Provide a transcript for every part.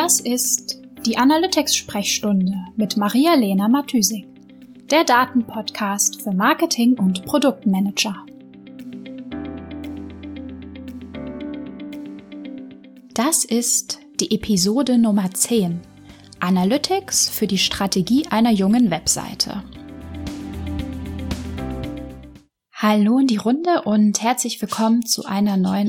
Das ist die Analytics-Sprechstunde mit Maria-Lena Matysik, der Datenpodcast für Marketing- und Produktmanager. Das ist die Episode Nummer 10, Analytics für die Strategie einer jungen Webseite. Hallo in die Runde und herzlich willkommen zu einer neuen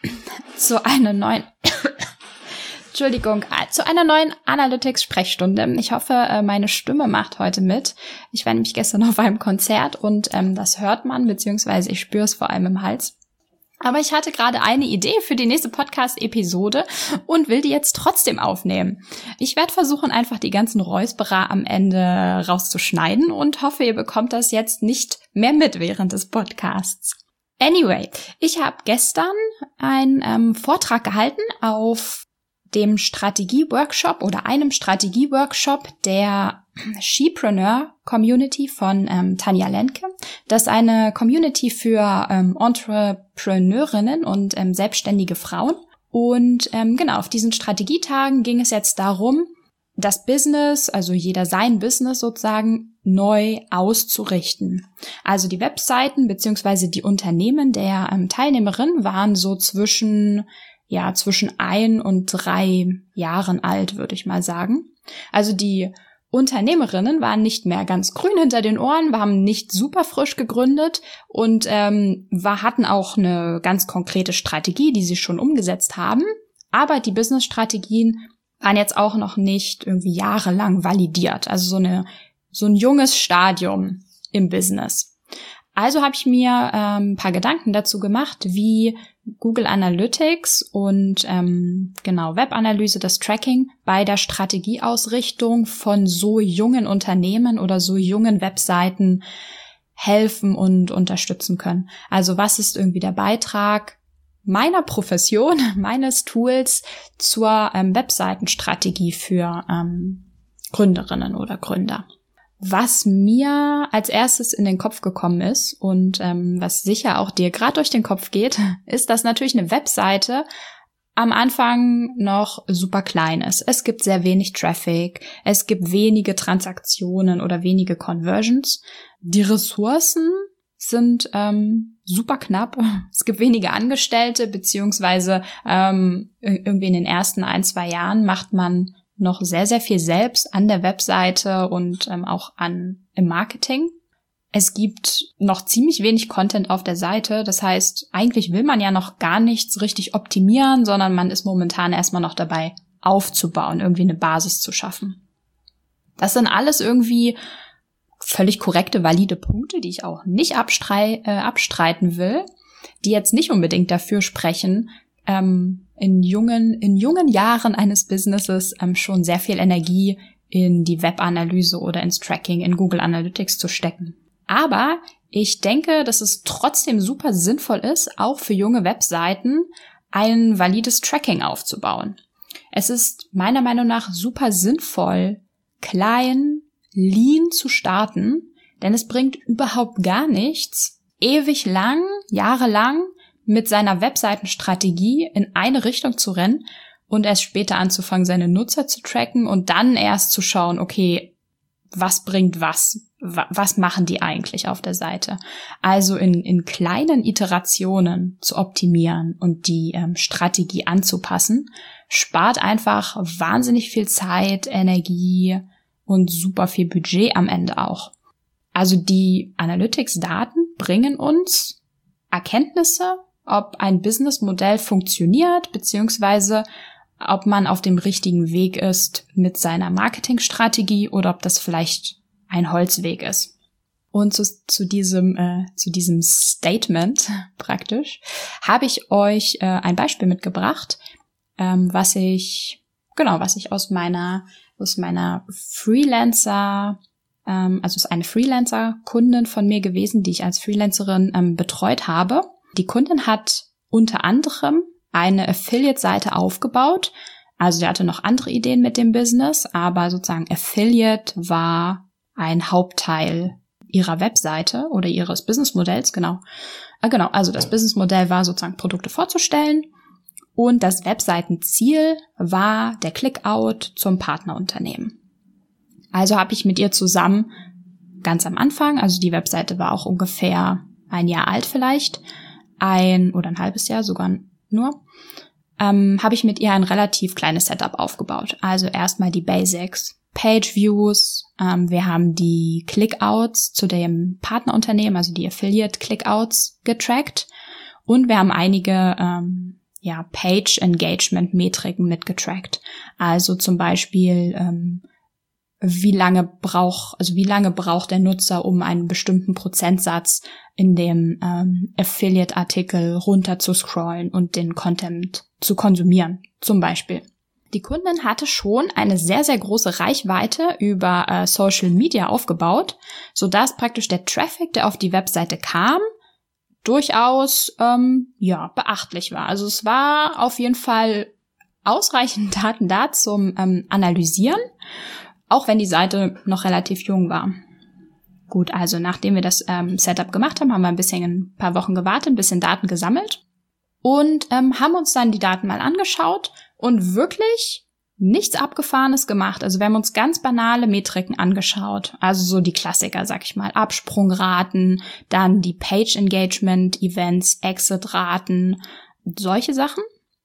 Analytics-Sprechstunde. Ich hoffe, meine Stimme macht heute mit. Ich war nämlich gestern auf einem Konzert und das hört man, beziehungsweise ich spüre es vor allem im Hals. Aber ich hatte gerade eine Idee für die nächste Podcast-Episode und will die jetzt trotzdem aufnehmen. Ich werde versuchen, einfach die ganzen Räusperer am Ende rauszuschneiden und hoffe, ihr bekommt das jetzt nicht mehr mit während des Podcasts. Anyway, ich habe gestern einen Vortrag gehalten auf dem Strategie-Workshop oder einem Strategie-Workshop der Shepreneur-Community von Tanja Lenke. Das ist eine Community für Entrepreneurinnen und selbstständige Frauen. Und auf diesen Strategietagen ging es jetzt darum, das Business, also jeder sein Business sozusagen, neu auszurichten. Also die Webseiten bzw. die Unternehmen der Teilnehmerinnen waren so zwischen 1 und 3 Jahren alt, würde ich mal sagen. Also die Unternehmerinnen waren nicht mehr ganz grün hinter den Ohren, waren nicht super frisch gegründet und hatten auch eine ganz konkrete Strategie, die sie schon umgesetzt haben. Aber die Business-Strategien waren jetzt auch noch nicht irgendwie jahrelang validiert. Also so ein junges Stadium im Business. Also habe ich mir ein paar Gedanken dazu gemacht, wie Google Analytics und Webanalyse, das Tracking bei der Strategieausrichtung von so jungen Unternehmen oder so jungen Webseiten helfen und unterstützen können. Also was ist irgendwie der Beitrag meiner Profession, meines Tools zur Webseitenstrategie für Gründerinnen oder Gründer? Was mir als erstes in den Kopf gekommen ist und was sicher auch dir gerade durch den Kopf geht, ist, dass natürlich eine Webseite am Anfang noch super klein ist. Es gibt sehr wenig Traffic, es gibt wenige Transaktionen oder wenige Conversions. Die Ressourcen sind super knapp. Es gibt wenige Angestellte, beziehungsweise irgendwie in den ersten 1-2 Jahren macht man noch sehr, sehr viel selbst an der Webseite und auch im Marketing. Es gibt noch ziemlich wenig Content auf der Seite. Das heißt, eigentlich will man ja noch gar nichts richtig optimieren, sondern man ist momentan erstmal noch dabei, aufzubauen, irgendwie eine Basis zu schaffen. Das sind alles irgendwie völlig korrekte, valide Punkte, die ich auch nicht abstreiten will, die jetzt nicht unbedingt dafür sprechen, in jungen Jahren eines Businesses schon sehr viel Energie in die Webanalyse oder ins Tracking in Google Analytics zu stecken. Aber ich denke, dass es trotzdem super sinnvoll ist, auch für junge Webseiten ein valides Tracking aufzubauen. Es ist meiner Meinung nach super sinnvoll, klein, lean zu starten, denn es bringt überhaupt gar nichts, ewig lang, jahrelang mit seiner Webseitenstrategie in eine Richtung zu rennen und erst später anzufangen, seine Nutzer zu tracken und dann erst zu schauen, okay, was bringt was? Was machen die eigentlich auf der Seite? Also in kleinen Iterationen zu optimieren und die Strategie anzupassen, spart einfach wahnsinnig viel Zeit, Energie und super viel Budget am Ende auch. Also die Analytics-Daten bringen uns Erkenntnisse, ob ein Businessmodell funktioniert, beziehungsweise ob man auf dem richtigen Weg ist mit seiner Marketingstrategie oder ob das vielleicht ein Holzweg ist. Und zu diesem Statement praktisch habe ich euch ein Beispiel mitgebracht, was ich aus meiner Freelancer, also ist eine Freelancer-Kundin von mir gewesen, die ich als Freelancerin betreut habe. Die Kundin hat unter anderem eine Affiliate-Seite aufgebaut. Also sie hatte noch andere Ideen mit dem Business, aber sozusagen Affiliate war ein Hauptteil ihrer Webseite oder ihres Businessmodells, genau. Also das Businessmodell war sozusagen Produkte vorzustellen Und das Webseitenziel war der Clickout zum Partnerunternehmen. Also habe ich mit ihr zusammen ganz am Anfang, also die Webseite war auch ungefähr 1 Jahr alt vielleicht, oder ein halbes Jahr sogar nur, habe ich mit ihr ein relativ kleines Setup aufgebaut. Also erstmal die Basics, Page Views, wir haben die Clickouts zu dem Partnerunternehmen, also die Affiliate Clickouts getrackt und wir haben einige Page Engagement Metriken mitgetrackt. Also zum Beispiel wie lange braucht der Nutzer, um einen bestimmten Prozentsatz in dem Affiliate-Artikel runter zu scrollen und den Content zu konsumieren, zum Beispiel. Die Kundin hatte schon eine sehr, sehr große Reichweite über Social Media aufgebaut, sodass praktisch der Traffic, der auf die Webseite kam, durchaus beachtlich war. Also es war auf jeden Fall ausreichend Daten da zum Analysieren, auch wenn die Seite noch relativ jung war. Gut, also nachdem wir das Setup gemacht haben, haben wir ein paar Wochen gewartet, ein bisschen Daten gesammelt und haben uns dann die Daten mal angeschaut und wirklich nichts Abgefahrenes gemacht. Also wir haben uns ganz banale Metriken angeschaut, also so die Klassiker, sag ich mal, Absprungraten, dann die Page Engagement Events, Exit-Raten, solche Sachen.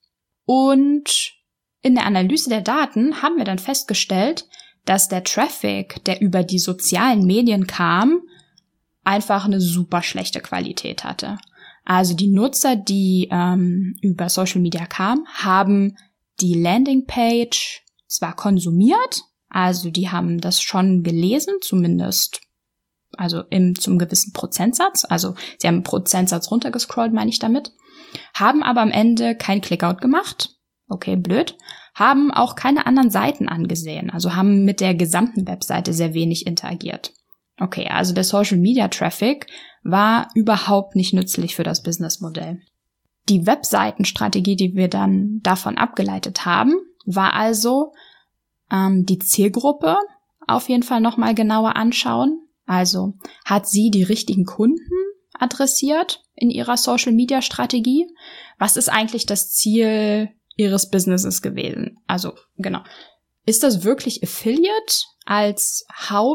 Und in der Analyse der Daten haben wir dann festgestellt, dass der Traffic, der über die sozialen Medien kam, einfach eine super schlechte Qualität hatte. Also die Nutzer, die über Social Media kamen, haben die Landingpage zwar konsumiert, also die haben das schon gelesen, zumindest also zum gewissen Prozentsatz, also sie haben einen Prozentsatz runtergescrollt, meine ich damit, haben aber am Ende kein Clickout gemacht, okay, blöd, haben auch keine anderen Seiten angesehen, also haben mit der gesamten Webseite sehr wenig interagiert. Okay, also der Social Media Traffic war überhaupt nicht nützlich für das Businessmodell. Die Webseitenstrategie, die wir dann davon abgeleitet haben, war also die Zielgruppe auf jeden Fall nochmal genauer anschauen. Also hat sie die richtigen Kunden adressiert in ihrer Social Media Strategie? Was ist eigentlich das Ziel ihres Businesses gewesen? Also genau. Ist das wirklich Affiliate als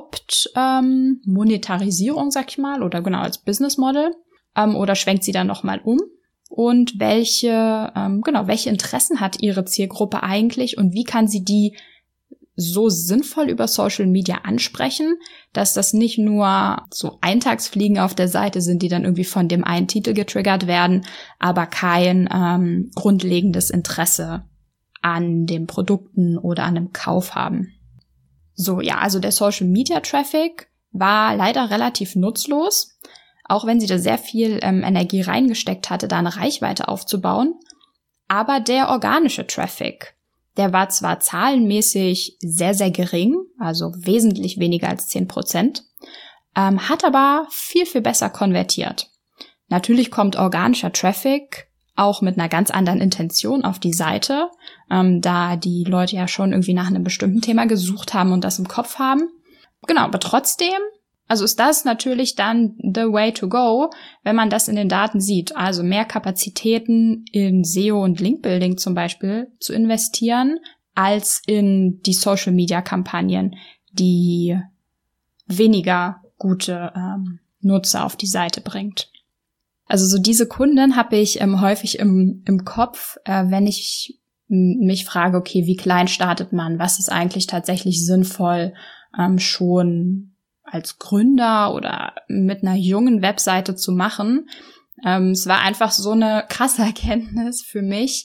Hauptmonetarisierung, sag ich mal, oder genau als Business Model? Oder schwenkt sie dann nochmal um? Und welche Interessen hat ihre Zielgruppe eigentlich und wie kann sie die so sinnvoll über Social Media ansprechen, dass das nicht nur so Eintagsfliegen auf der Seite sind, die dann irgendwie von dem einen Titel getriggert werden, aber kein grundlegendes Interesse an den Produkten oder an dem Kauf haben. So, ja, also der Social Media Traffic war leider relativ nutzlos, auch wenn sie da sehr viel Energie reingesteckt hatte, da eine Reichweite aufzubauen. Aber der organische Traffic, der war zwar zahlenmäßig sehr, sehr gering, also wesentlich weniger als 10%, hat aber viel, viel besser konvertiert. Natürlich kommt organischer Traffic auch mit einer ganz anderen Intention auf die Seite, da die Leute ja schon irgendwie nach einem bestimmten Thema gesucht haben und das im Kopf haben. Genau, aber trotzdem, also ist das natürlich dann the way to go, wenn man das in den Daten sieht. Also mehr Kapazitäten in SEO und Linkbuilding zum Beispiel zu investieren, als in die Social-Media-Kampagnen, die weniger gute Nutzer auf die Seite bringt. Also so diese Kunden habe ich häufig im Kopf, wenn ich mich frage, okay, wie klein startet man? Was ist eigentlich tatsächlich sinnvoll, schon als Gründer oder mit einer jungen Webseite zu machen? Es war einfach so eine krasse Erkenntnis für mich,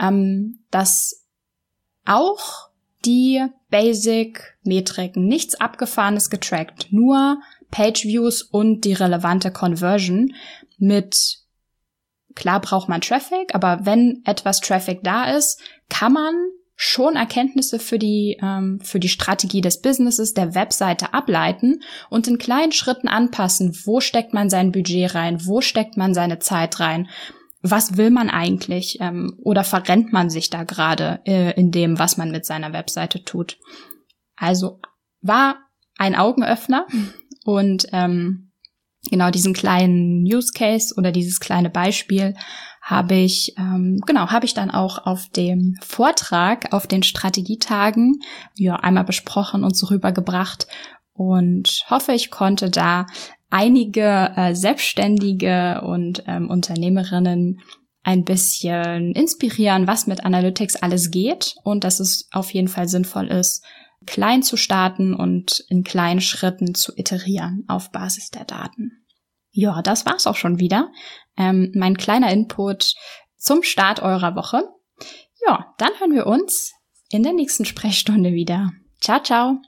dass auch die Basic-Metriken, nichts Abgefahrenes getrackt, nur Page-Views und die relevante Conversion mit, klar braucht man Traffic, aber wenn etwas Traffic da ist, kann man schon Erkenntnisse für die Strategie des Businesses, der Webseite ableiten und in kleinen Schritten anpassen. Wo steckt man sein Budget rein? Wo steckt man seine Zeit rein? Was will man eigentlich? Oder verrennt man sich da gerade in dem, was man mit seiner Webseite tut? Also war ein Augenöffner und genau diesen kleinen Use Case oder dieses kleine Beispiel habe ich dann auch auf dem Vortrag, auf den Strategietagen, einmal besprochen und so rübergebracht und hoffe, ich konnte da einige Selbstständige und Unternehmerinnen ein bisschen inspirieren, was mit Analytics alles geht und dass es auf jeden Fall sinnvoll ist, klein zu starten und in kleinen Schritten zu iterieren auf Basis der Daten. Ja, das war's auch schon wieder. Mein kleiner Input zum Start eurer Woche. Ja, dann hören wir uns in der nächsten Sprechstunde wieder. Ciao, ciao.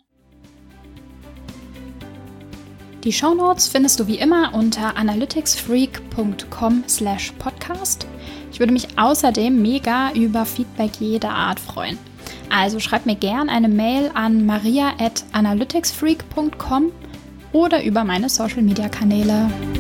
Die Shownotes findest du wie immer unter analyticsfreak.com/podcast. Ich würde mich außerdem mega über Feedback jeder Art freuen. Also schreib mir gern eine Mail an maria@analyticsfreak.com oder über meine Social-Media-Kanäle.